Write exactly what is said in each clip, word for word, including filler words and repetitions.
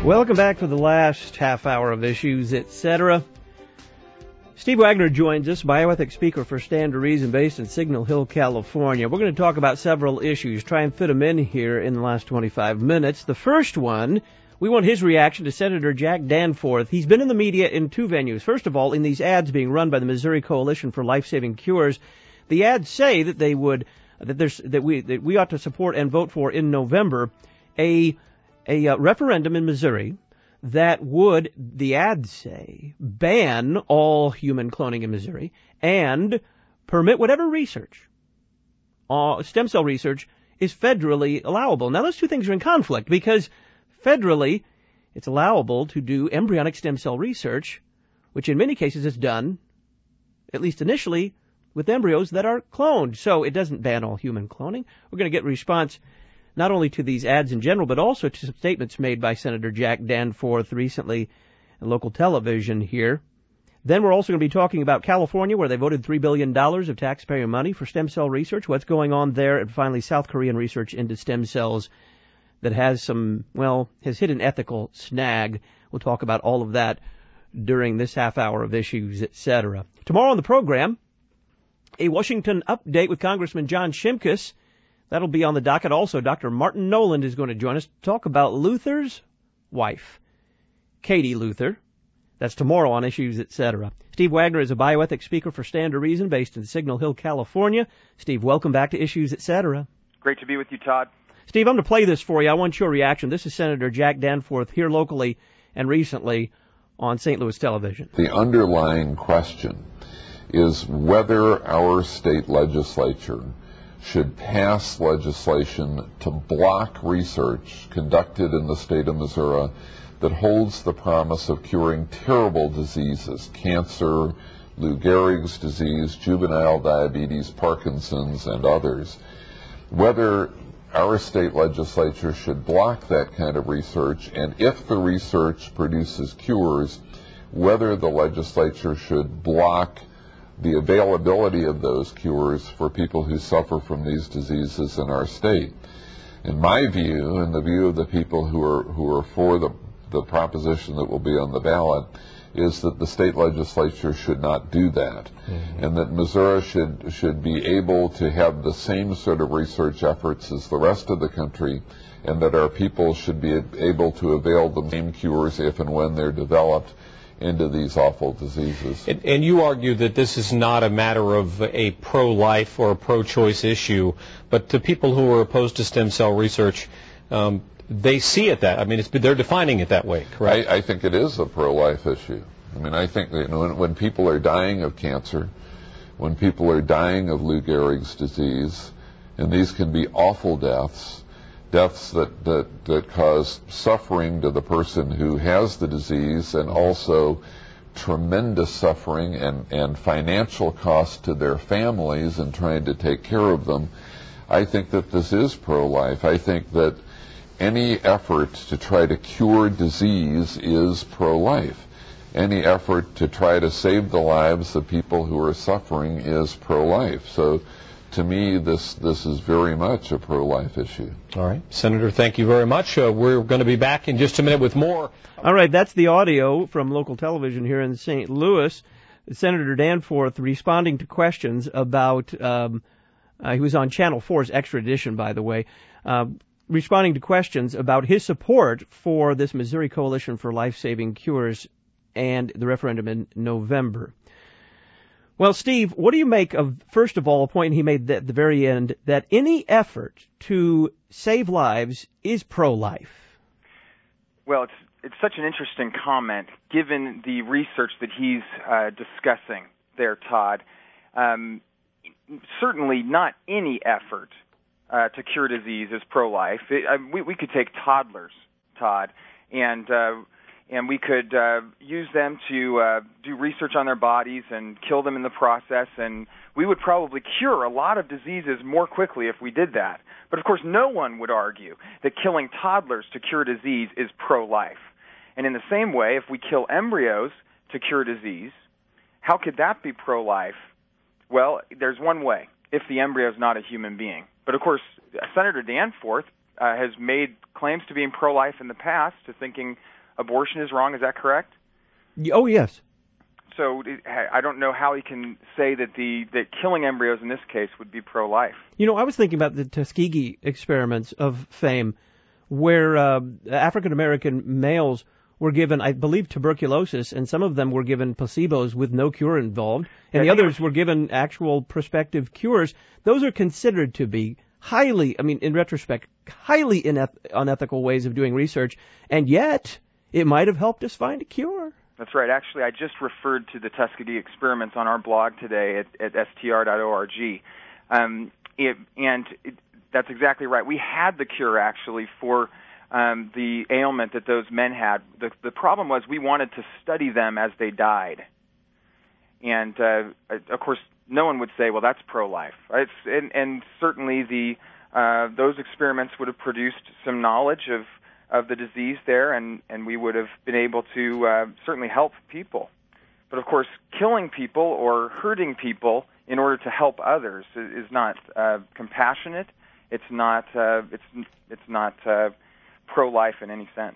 Welcome back to the last half hour of Issues, et cetera. Steve Wagner joins us, bioethics speaker for Stand to Reason, based in Signal Hill, California. We're going to talk about several issues, try and fit them in here in the last twenty-five minutes. The first one, we want his reaction to Senator Jack Danforth. He's been in the media in two venues. First of all, in these ads being run by the Missouri Coalition for Life-Saving Cures. The ads say that they would, that there's, that we, that we ought to support and vote for in November a a uh, referendum in Missouri that would, the ads say, ban all human cloning in Missouri and permit whatever research, uh, stem cell research, is federally allowable. Now, those two things are in conflict because federally it's allowable to do embryonic stem cell research, which in many cases is done, at least initially, with embryos that are cloned. So it doesn't ban all human cloning. We're going to get a response not only to these ads in general, but also to some statements made by Senator Jack Danforth recently on local television here. Then we're also going to be talking about California, where they voted three billion dollars of taxpayer money for stem cell research, what's going on there, and finally South Korean research into stem cells that has some, well, has hit an ethical snag. We'll talk about all of that during this half hour of Issues, et cetera. Tomorrow on the program, a Washington update with Congressman John Shimkus. That'll be on the docket. Also, Doctor Martin Noland is going to join us to talk about Luther's wife, Katie Luther. That's tomorrow on Issues, et cetera. Steve Wagner is a bioethics speaker for Stand to Reason, based in Signal Hill, California. Steve, welcome back to Issues, et cetera. Great to be with you, Todd. Steve, I'm going to play this for you. I want your reaction. This is Senator Jack Danforth here locally and recently on Saint Louis television. The underlying question is whether our state legislature should pass legislation to block research conducted in the state of Missouri that holds the promise of curing terrible diseases, cancer, Lou Gehrig's disease, juvenile diabetes, Parkinson's, and others. Whether our state legislature should block that kind of research, and if the research produces cures, whether the legislature should block the availability of those cures for people who suffer from these diseases in our state. In my view, and the view of the people who are who are for the the proposition that will be on the ballot, is that the state legislature should not do that, mm-hmm. and that Missouri should should be able to have the same sort of research efforts as the rest of the country, and that our people should be able to avail the same cures if and when they're developed into these awful diseases. And, and you argue that this is not a matter of a pro-life or a pro-choice issue, but to people who are opposed to stem cell research, um, they see it that. I mean, it's, they're defining it that way, correct? I, I think it is a pro-life issue. I mean, I think that, you know, when, when people are dying of cancer, when people are dying of Lou Gehrig's disease, and these can be awful deaths, deaths that, that, that cause suffering to the person who has the disease, and also tremendous suffering and, and financial cost to their families in trying to take care of them. I think that this is pro-life. I think that any effort to try to cure disease is pro-life. Any effort to try to save the lives of people who are suffering is pro-life. So to me, this this is very much a pro-life issue. All right. Senator, thank you very much. Uh, we're going to be back in just a minute with more. All right, that's the audio from local television here in Saint Louis. Senator Danforth responding to questions about, um, uh, he was on Channel four's Extra Edition, by the way, uh, responding to questions about his support for this Missouri Coalition for Life-Saving Cures and the referendum in November. Well, Steve, what do you make of, first of all, a point he made at the very end, that any effort to save lives is pro-life? Well, it's it's such an interesting comment, given the research that he's uh, discussing there, Todd. Um, certainly not any effort uh, to cure disease is pro-life. It, uh, we, we could take toddlers, Todd, and uh, and we could uh, use them to uh, do research on their bodies and kill them in the process, and we would probably cure a lot of diseases more quickly if we did that. But, of course, no one would argue that killing toddlers to cure disease is pro-life. And in the same way, if we kill embryos to cure disease, how could that be pro-life? Well, there's one way, if the embryo is not a human being. But, of course, Senator Danforth uh, has made claims to being pro-life in the past, to thinking abortion is wrong. Is that correct? Oh, yes. So I don't know how he can say that the that killing embryos in this case would be pro-life. You know, I was thinking about the Tuskegee experiments of fame, where uh, African-American males were given, I believe, tuberculosis, and some of them were given placebos with no cure involved, and yeah, the others were given actual prospective cures. Those are considered to be highly, I mean, in retrospect, highly ineth- unethical ways of doing research, and yet it might have helped us find a cure. That's right. Actually, I just referred to the Tuskegee experiments on our blog today at, at S T R dot org. Um, it, and it, that's exactly right. We had the cure, actually, for um, the ailment that those men had. The, the problem was we wanted to study them as they died. And, uh, of course, no one would say, well, that's pro-life. It's, and, and certainly the uh, those experiments would have produced some knowledge of of the disease there, and, and we would have been able to uh, certainly help people. But, of course, killing people or hurting people in order to help others is not uh, compassionate. It's not uh, it's it's not uh, pro-life in any sense.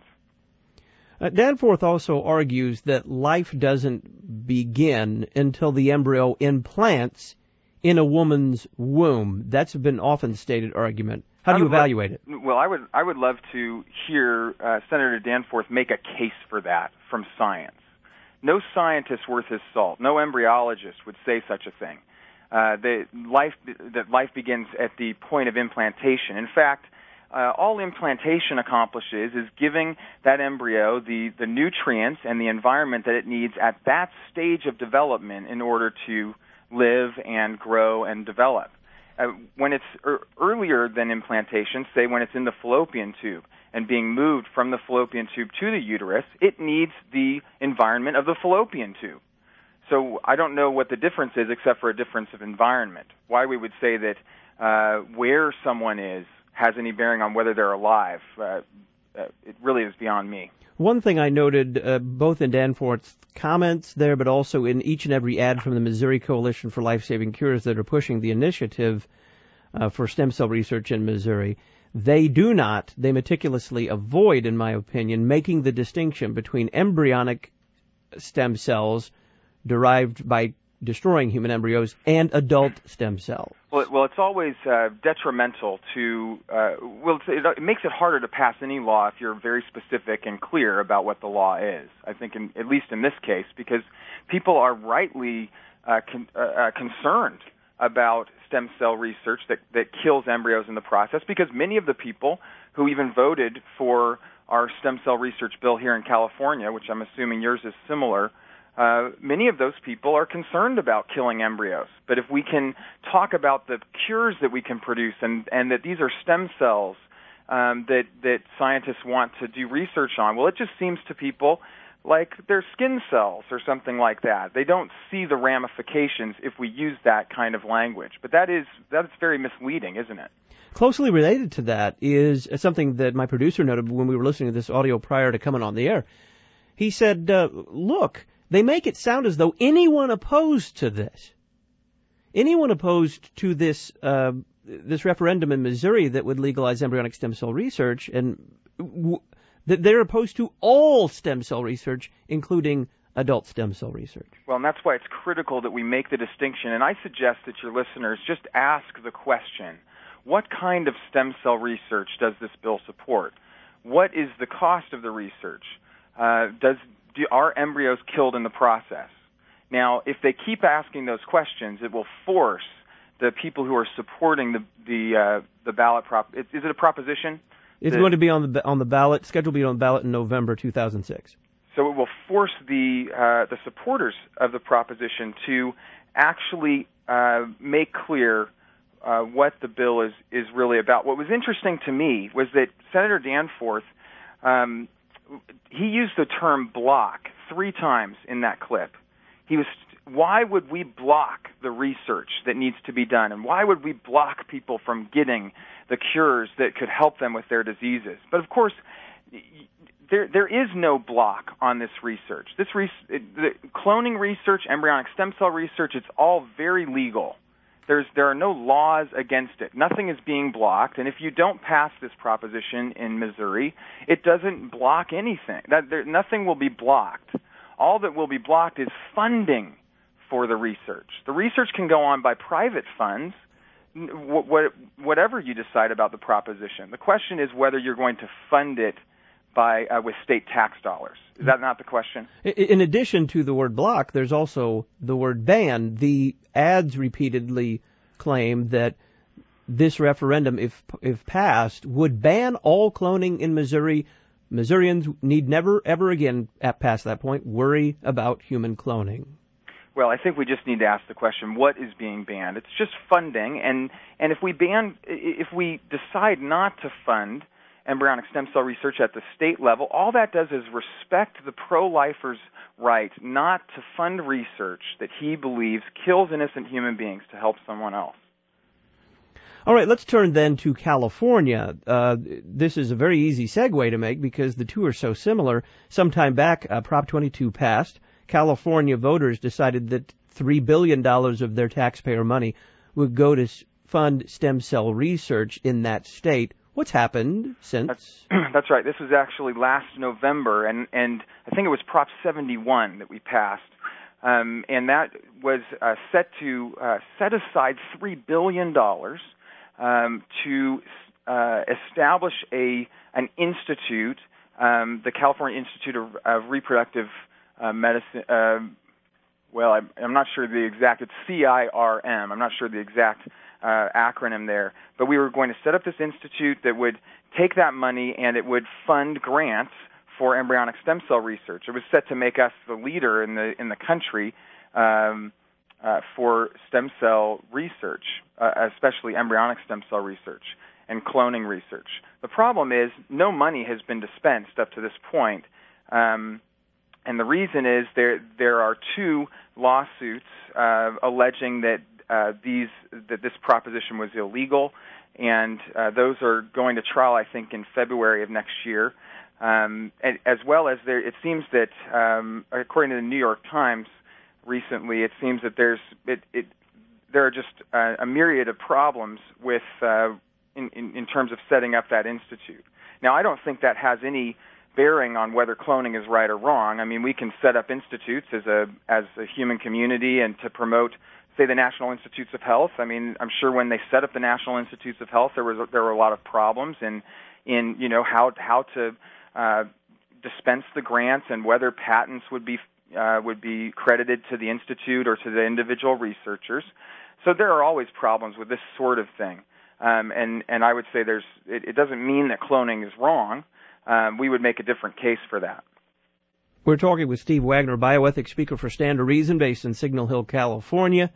Uh, Danforth also argues that life doesn't begin until the embryo implants in a woman's womb. That's been often stated argument. How do you evaluate it? Well, I would I would love to hear uh, Senator Danforth make a case for that from science. No scientist worth his salt, no embryologist would say such a thing. Uh, the life that life begins at the point of implantation. In fact, uh, all implantation accomplishes is giving that embryo the, the nutrients and the environment that it needs at that stage of development in order to live and grow and develop. Uh, when it's er- earlier than implantation, say when it's in the fallopian tube and being moved from the fallopian tube to the uterus, it needs the environment of the fallopian tube. So I don't know what the difference is except for a difference of environment. Why we would say that uh, where someone is has any bearing on whether they're alive, uh, uh, it really is beyond me. One thing I noted, uh, both in Danforth's comments there, but also in each and every ad from the Missouri Coalition for Life-Saving Cures that are pushing the initiative uh, for stem cell research in Missouri, they do not, they meticulously avoid, in my opinion, making the distinction between embryonic stem cells derived by destroying human embryos and adult stem cells. Well, well, it's always uh, detrimental to, uh, well, it, it makes it harder to pass any law if you're very specific and clear about what the law is, I think, in, at least in this case, because people are rightly uh, con- uh, uh, concerned about stem cell research that, that kills embryos in the process, because many of the people who even voted for our stem cell research bill here in California, which I'm assuming yours is similar, Uh, many of those people are concerned about killing embryos. But if we can talk about the cures that we can produce and, and that these are stem cells um, that, that scientists want to do research on, well, it just seems to people like they're skin cells or something like that. They don't see the ramifications if we use that kind of language. But that is that's very misleading, isn't it? Closely related to that is something that my producer noted when we were listening to this audio prior to coming on the air. He said, uh, look, they make it sound as though anyone opposed to this, anyone opposed to this uh, this referendum in Missouri that would legalize embryonic stem cell research, and w- that they're opposed to all stem cell research, including adult stem cell research. Well, and that's why it's critical that we make the distinction. And I suggest that your listeners just ask the question, what kind of stem cell research does this bill support? What is the cost of the research? Uh, does Do, are embryos killed in the process? Now, if they keep asking those questions, it will force the people who are supporting the the, uh, the ballot prop. Is, is it a proposition? It's that, going to be on the on the ballot, scheduled to be on the ballot in November two thousand six. So it will force the uh, the supporters of the proposition to actually uh, make clear uh, what the bill is is really about. What was interesting to me was that Senator Danforth. Um, He used the term block three times in that clip. He was, why would we block the research that needs to be done? And why would we block people from getting the cures that could help them with their diseases? But of course, there there is no block on this research. This re- the cloning research, embryonic stem cell research, it's all very legal. There's, there are no laws against it. Nothing is being blocked. And if you don't pass this proposition in Missouri, it doesn't block anything. That, there, nothing will be blocked. All that will be blocked is funding for the research. The research can go on by private funds, wh- wh- whatever you decide about the proposition. The question is whether you're going to fund it by uh, with state tax dollars. Is that not the question? In addition to the word block, there's also the word ban. The ads repeatedly claim that this referendum, if if passed, would ban all cloning in Missouri. Missourians need never, ever again, at past that point, worry about human cloning. Well, I think we just need to ask the question, what is being banned? It's just funding, and, and if we ban, if we decide not to fund embryonic stem cell research at the state level, all that does is respect the pro-lifer's right not to fund research that he believes kills innocent human beings to help someone else. All right, let's turn then to California. Uh, this is a very easy segue to make because the two are so similar. Sometime back, uh, Prop twenty-two passed. California voters decided that three billion dollars of their taxpayer money would go to fund stem cell research in that state. What's happened since? That's, that's right. This was actually last November, and, and I think it was Prop seventy-one that we passed. Um, and that was uh, set to uh, set aside three billion dollars um, to uh, establish a an institute, um, the California Institute of, of Reproductive uh, Medicine. Uh, well, I'm, I'm not sure the exact. It's C I R M. I'm not sure the exact uh, acronym there. But we were going to set up this institute that would take that money and it would fund grants for embryonic stem cell research. It was set to make us the leader in the in the country um, uh, for stem cell research, uh, especially embryonic stem cell research and cloning research. The problem is no money has been dispensed up to this point, um, and the reason is there there are two lawsuits uh, alleging that uh, these that this proposition was illegal, and uh, those are going to trial, I think, in February of next year. Um, and, as well as there, it seems that, um, according to the New York Times recently, it seems that there's it, it there are just uh, a myriad of problems with uh, in, in, in terms of setting up that institute. Now, I don't think that has any bearing on whether cloning is right or wrong. I mean, we can set up institutes as a as a human community and to promote, say, the National Institutes of Health. I mean, I'm sure when they set up the National Institutes of Health, there was there were a lot of problems in in you know how how to Uh, dispense the grants and whether patents would be uh, would be credited to the institute or to the individual researchers. So there are always problems with this sort of thing, um, and and I would say there's it, it doesn't mean that cloning is wrong. Um, we would make a different case for that. We're talking with Steve Wagner, bioethics speaker for Stand to Reason, based in Signal Hill, California.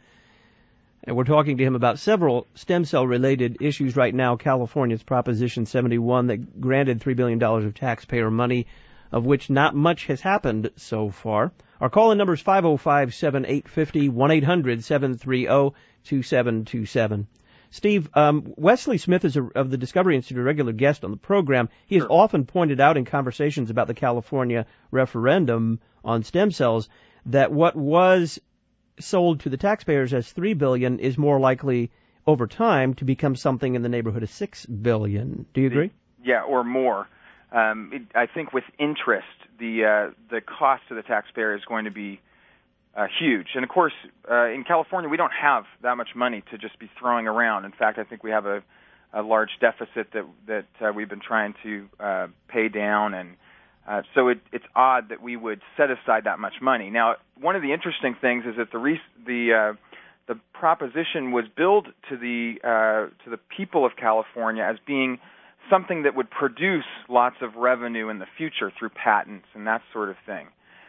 And we're talking to him about several stem cell-related issues right now. California's Proposition seventy-one that granted three billion dollars of taxpayer money, of which not much has happened so far. Our call-in number is five oh five, seven eight five oh, one eight hundred, seven three zero, two seven two seven. Steve, um, Wesley Smith is a, of the Discovery Institute, a regular guest on the program. He has Sure. often pointed out in conversations about the California referendum on stem cells that what was sold to the taxpayers as three billion dollars is more likely over time to become something in the neighborhood of six billion dollars. Do you agree? Yeah, or more. Um, it, I think with interest, the uh, the cost to the taxpayer is going to be uh, huge. And of course, uh, in California, we don't have that much money to just be throwing around. In fact, I think we have a, a large deficit that that uh, we've been trying to uh, pay down, and Uh, so it, it's odd that we would set aside that much money. Now, one of the interesting things is that the re- the uh, the proposition was billed to the uh, to the people of California as being something that would produce lots of revenue in the future through patents and that sort of thing.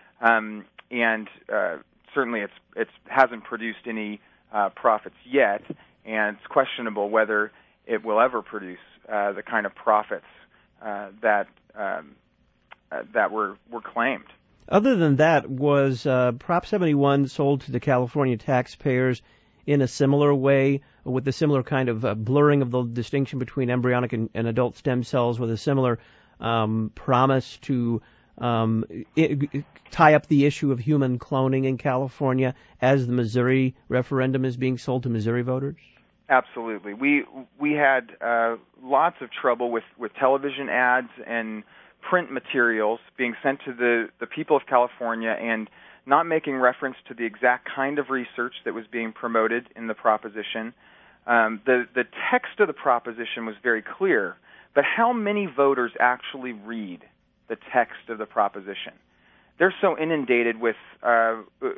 Um, and uh, certainly, it's it's hasn't produced any uh, profits yet, and it's questionable whether it will ever produce uh, the kind of profits uh, that. Um, Uh, that were, were claimed. Other than that, was uh, Prop seventy-one sold to the California taxpayers in a similar way, with a similar kind of uh, blurring of the distinction between embryonic and, and adult stem cells, with a similar um, promise to um, it, it, tie up the issue of human cloning in California as the Missouri referendum is being sold to Missouri voters? Absolutely. We we had uh, lots of trouble with, with television ads and print materials being sent to the, the people of California and not making reference to the exact kind of research that was being promoted in the proposition. Um, the, the text of the proposition was very clear, but how many voters actually read the text of the proposition? They're so inundated with uh,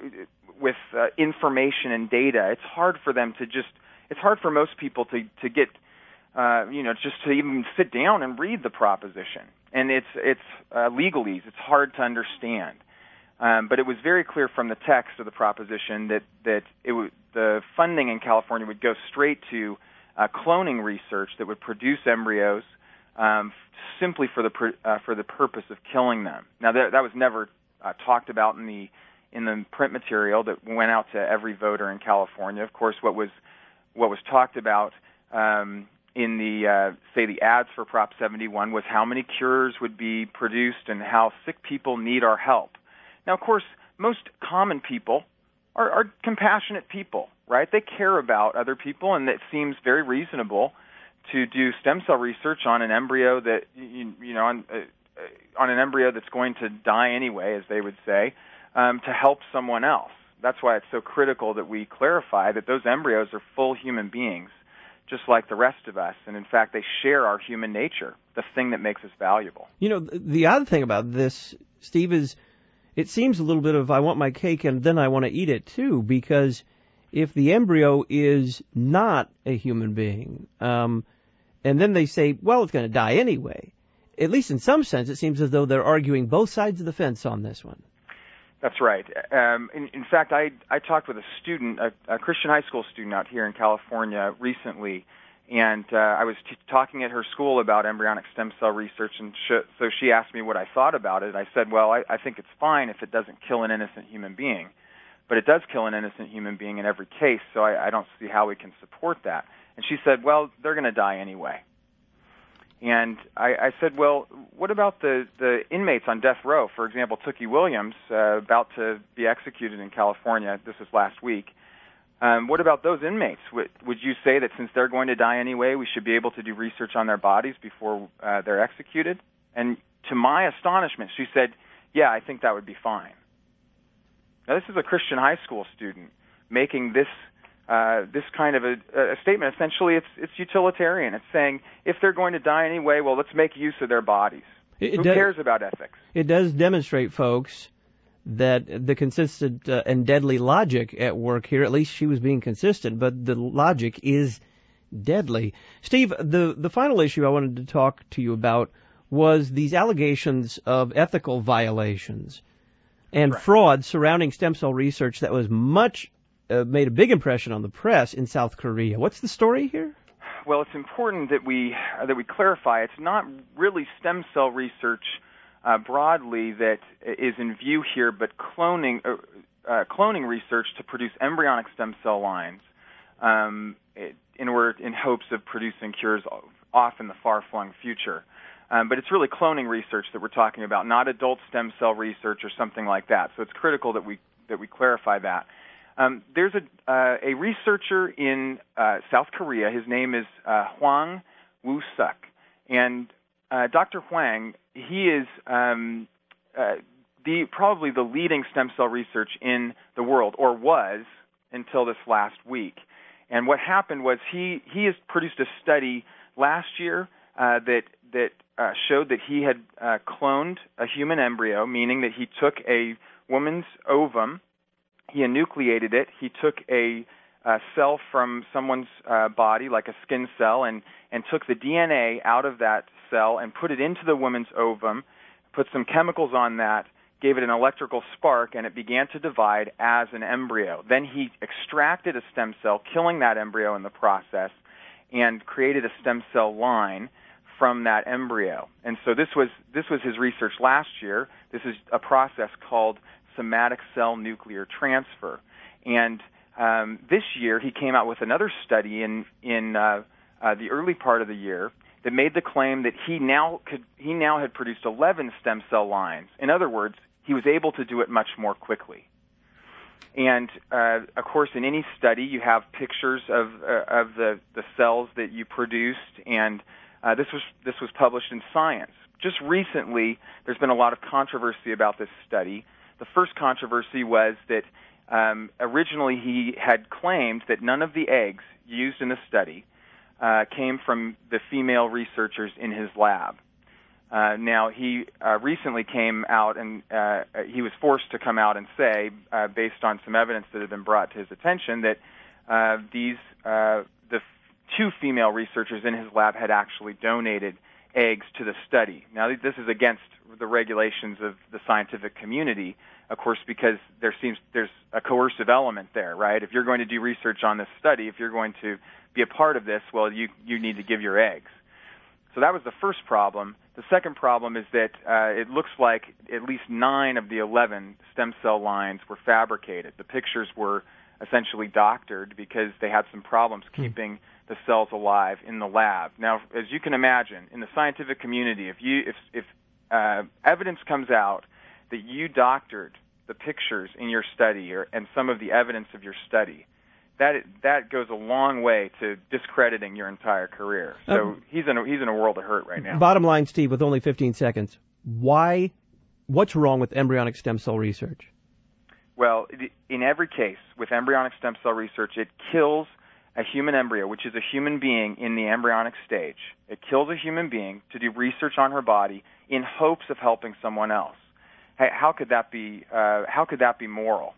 with uh, information and data. It's hard for them to just. It's hard for most people to to get, uh, you know, just to even sit down and read the proposition. And it's it's uh, legalese. It's hard to understand. Um, but it was very clear from the text of the proposition that that it w- the funding in California would go straight to uh, cloning research that would produce embryos um, simply for the pr- uh, for the purpose of killing them. Now that that was never uh, talked about in the in the print material that went out to every voter in California. Of course, what was what was talked about um, in the uh, say the ads for Prop seventy-one was how many cures would be produced and how sick people need our help. Now, of course, most common people are, are compassionate people, right? They care about other people, and it seems very reasonable to do stem cell research on an embryo that, you, you know, on, uh, on an embryo that's going to die anyway, as they would say, um, to help someone else. That's why it's so critical that we clarify that those embryos are full human beings, just like the rest of us. And in fact, they share our human nature, the thing that makes us valuable. You know, the odd thing about this, Steve, is it seems a little bit of I want my cake and then I want to eat it too, because if the embryo is not a human being, um, and then they say, well, it's going to die anyway, at least in some sense, it seems as though they're arguing both sides of the fence on this one. That's right. Um, in, in fact, I, I talked with a student, a, a Christian high school student out here in California recently, and uh, I was t- talking at her school about embryonic stem cell research, and sh- so she asked me what I thought about it. I said, well, I, I think it's fine if it doesn't kill an innocent human being, but it does kill an innocent human being in every case, so I, I don't see how we can support that. And she said, well, they're going to die anyway. And I, I said, well, what about the, the inmates on death row? For example, Tookie Williams, uh, about to be executed in California. This was last week. Um, what about those inmates? Would, would you say that since they're going to die anyway, we should be able to do research on their bodies before uh, they're executed? And to my astonishment, she said, yeah, I think that would be fine. Now, this is a Christian high school student making this Uh, this kind of a, a statement. Essentially, it's it's utilitarian. It's saying if they're going to die anyway, well, let's make use of their bodies. It Who does, cares about ethics? It does demonstrate, folks, that the consistent uh, and deadly logic at work here, at least she was being consistent, but the logic is deadly. Steve, the, the final issue I wanted to talk to you about was these allegations of ethical violations and right. fraud surrounding stem cell research that was much Uh, made a big impression on the press in South Korea. What's the story here? Well, it's important that we uh, that we clarify it's not really stem cell research uh, broadly that is in view here, but cloning uh, uh, cloning research to produce embryonic stem cell lines um, in order in hopes of producing cures off in the far-flung future. Um, but it's really cloning research that we're talking about, not adult stem cell research or something like that. So it's critical that we that we clarify that. Um, there's a, uh, a researcher in uh, South Korea. His name is uh, Hwang Woo-suk. And uh, Doctor Hwang, he is um, uh, the probably the leading stem cell research in the world, or was until this last week. And what happened was he, he has produced a study last year uh, that, that uh, showed that he had uh, cloned a human embryo, meaning that he took a woman's ovum, he enucleated it. He took a, a cell from someone's uh, body, like a skin cell, and, and took the D N A out of that cell and put it into the woman's ovum, put some chemicals on that, gave it an electrical spark, and it began to divide as an embryo. Then he extracted a stem cell, killing that embryo in the process, and created a stem cell line from that embryo. And so this was this was his research last year. This is a process called somatic cell nuclear transfer. And um, this year he came out with another study in in uh, uh, the early part of the year that made the claim that he now could he now had produced eleven stem cell lines. In other words, he was able to do it much more quickly. And uh, of course, in any study, you have pictures of uh, of the, the cells that you produced, and uh, this was this was published in Science. Just recently, there's been a lot of controversy about this study. The first controversy was that um, originally he had claimed that none of the eggs used in the study uh, came from the female researchers in his lab. Uh, now, he uh, recently came out and uh, he was forced to come out and say, uh, based on some evidence that had been brought to his attention, that uh, these uh, the f- two female researchers in his lab had actually donated eggs to the study. Now, this is against the regulations of the scientific community, of course, because there seems there's a coercive element there, right? If you're going to do research on this study, if you're going to be a part of this, well, you you need to give your eggs. So that was the first problem. The second problem is that uh, it looks like at least nine of the eleven stem cell lines were fabricated. The pictures were essentially doctored because they had some problems keeping the cells alive in the lab. Now, as you can imagine, in the scientific community, if you if if uh, evidence comes out that you doctored the pictures in your study or and some of the evidence of your study, that that goes a long way to discrediting your entire career. So um, he's in a, he's in a world of hurt right now. Bottom line, Steve, with only fifteen seconds, why? What's wrong with embryonic stem cell research? Well, in every case with embryonic stem cell research, it kills a human embryo, which is a human being in the embryonic stage. It kills a human being to do research on her body in hopes of helping someone else. How could that be? Uh, how could that be moral?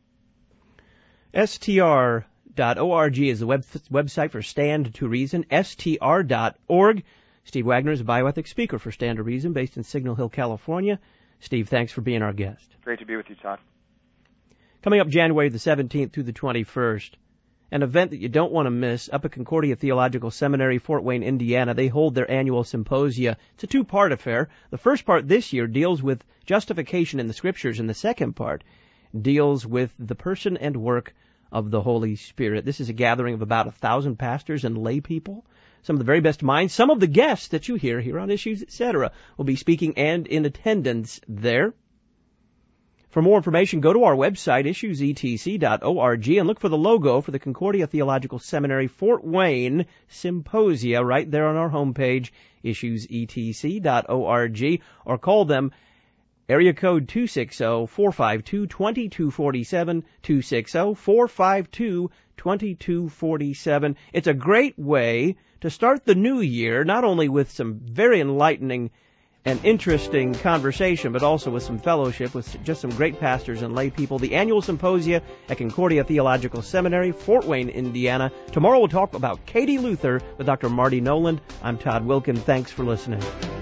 S T R dot org is the web, website for Stand to Reason, S T R dot org. Steve Wagner is a bioethics speaker for Stand to Reason based in Signal Hill, California. Steve, thanks for being our guest. Great to be with you, Todd. Coming up January the seventeenth through the twenty-first, an event that you don't want to miss. Up at Concordia Theological Seminary, Fort Wayne, Indiana, they hold their annual symposia. It's a two-part affair. The first part this year deals with justification in the Scriptures, and the second part deals with the person and work of the Holy Spirit. This is a gathering of about a thousand pastors and lay people, some of the very best minds. Some of the guests that you hear here on Issues, et cetera, will be speaking and in attendance there. For more information, go to our website, issues e t c dot org, and look for the logo for the Concordia Theological Seminary Fort Wayne Symposia right there on our homepage, issues e t c dot org, or call them. Area code two six zero, four five two, two two four seven, two six zero, four five two, two two four seven. It's a great way to start the new year, not only with some very enlightening and interesting conversation, but also with some fellowship with just some great pastors and lay people. The annual symposia at Concordia Theological Seminary, Fort Wayne, Indiana. Tomorrow we'll talk about Katie Luther with Doctor Marty Noland. I'm Todd Wilkin. Thanks for listening.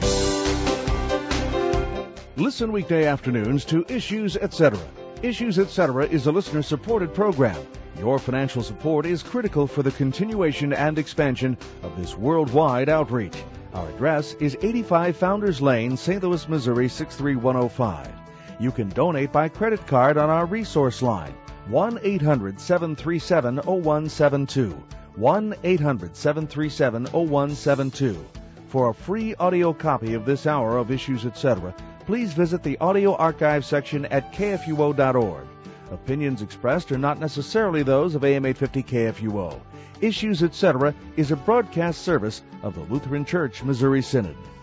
Listen weekday afternoons to Issues, et cetera. Issues, et cetera is a listener-supported program. Your financial support is critical for the continuation and expansion of this worldwide outreach. Our address is eighty-five Founders Lane, Saint Louis, Missouri, six three one oh five. You can donate by credit card on our resource line, one eight hundred, seven three seven, oh one seven two, one eight hundred, seven three seven, oh one seven two. For a free audio copy of this hour of Issues, et cetera, please visit the audio archive section at k f u o dot org. Opinions expressed are not necessarily those of A M eight fifty K F U O. Issues, et cetera is a broadcast service of the Lutheran Church Missouri Synod.